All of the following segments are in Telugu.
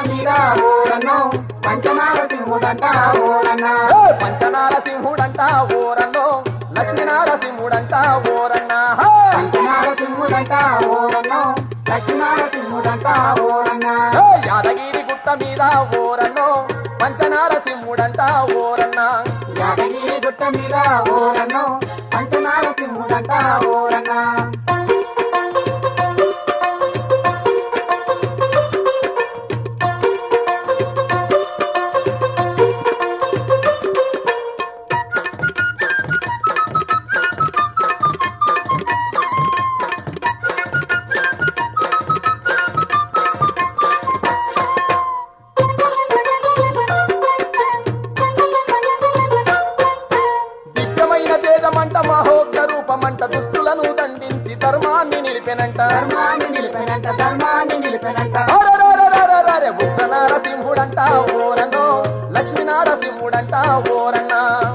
మీద ఓరన్నో పంచనారసింహుడంట ఓరన్న పంచనారసింహుడంట ఓరన్నో లక్ష్మీనారసింహుడంట ఓరన్న పంచనారసింహుడంట ఓరన్నో లక్ష్మీనారసింహుడంట ఓరన్న యాదగిరి గుట్ట మీద ఓరన్నో పంచనారసింహుడంట ఓరన్న యాదగిరి గుట్ట మీద ఓరన్నో పంచనారసింహుడంట ఓరన్న మహోగ్రూపమంట దుష్టులను దండించి ధర్మాన్ని నిలిపెనంట ఉగ్ర నారసింహుడంట ఓరన్నో లక్ష్మీనారసింహుడంట ఓరన్న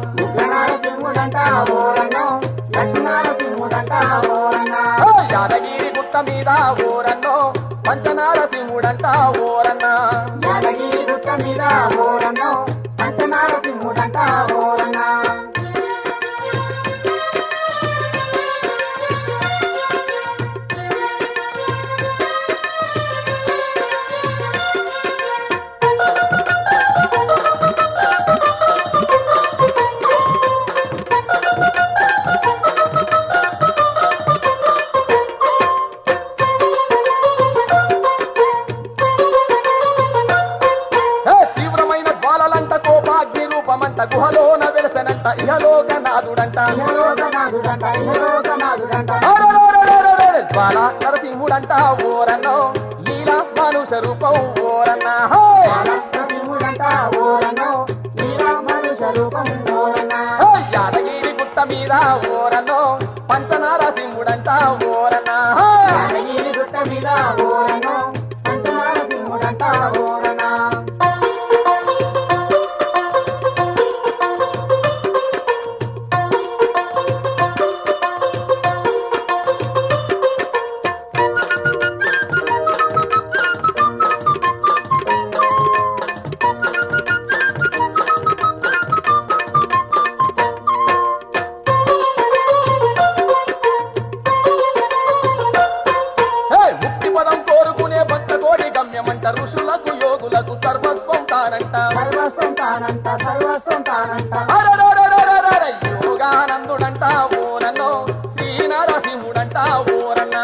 యాదగిరి గుట్ట మీద ఓరన్నో పంచనారసింహుడంట ఓరన్న యాదగిరి గుట్ట మీద ఓరన్నో పంచనారసింహుడంట ఓరన్న గుహలోన వెలసనంట ఇహలోకనాథుడంట జ్వాల నరసింహుడంట ఓరన్నో లీలా మనుష రూపం ఓరన్న యాదగిరి గుట్ట మీద ఓరన్నో పంచనారసింహుడంట ఓరన్న యాదగిరి గుట్ట మీద ఓరన్నో పంచనారసింహుడంట ఓరన్న ఋషులకు యోగులకు సర్వస్వం తానంట యోగానందుడంట ఓరన్నో శ్రీనారసింహుడంట ఓరన్న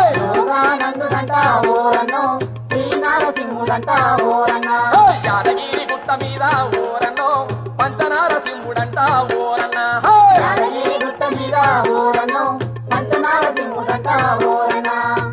యాదగిరి గుట్ట మీద ఓరన్నో పంచనారసింహుడంట ఓరన్న యాదగిరి గుట్ట మీద ఓరన్నో పంచనారసింహుడంట ఓరన్న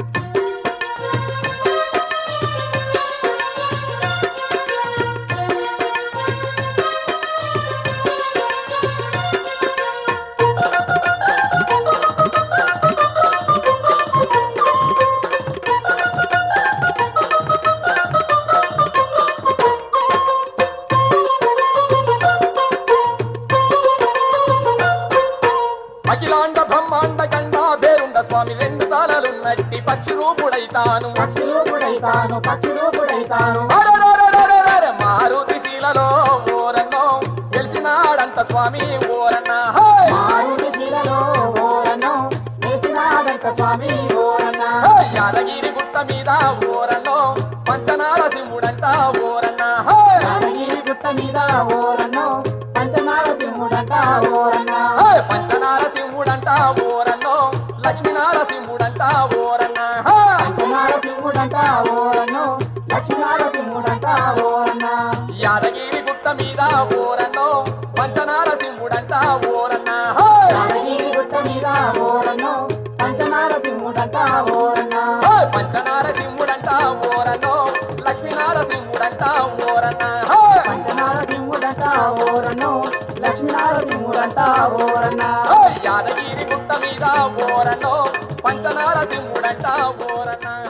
అఖిలాండ బ్రహ్మాండ గండా పేరుండ స్వామి రెండు తాళలున్నట్టి పక్షి రూపుడైతాను మారుతి శీలలో ఓరన్నో తెలిసినాడంత స్వామి ఓరన్న యాదగిరి గుట్ట మీద ఓరన్నో పంచనారసింహుడంట ఓరన్న పంచనారసింహుడంట ఓరన్నో లక్ష్మీనారసింహుడంట ఓరన్న యాదగిరి గుట్ట మీద ఓరన్నో పంచనారసింహుడంట ఓరన్న పంచనారసింహుడంట ఓరన్నో లక్ష్మీనారసింహుడంట ఓరన్న లక్ష్మీనారసింహుడంట ఓరన్న యాదగిరి గుట్ట మీద ఓరన్నో పంచనారసింహుడంట ఓరన్న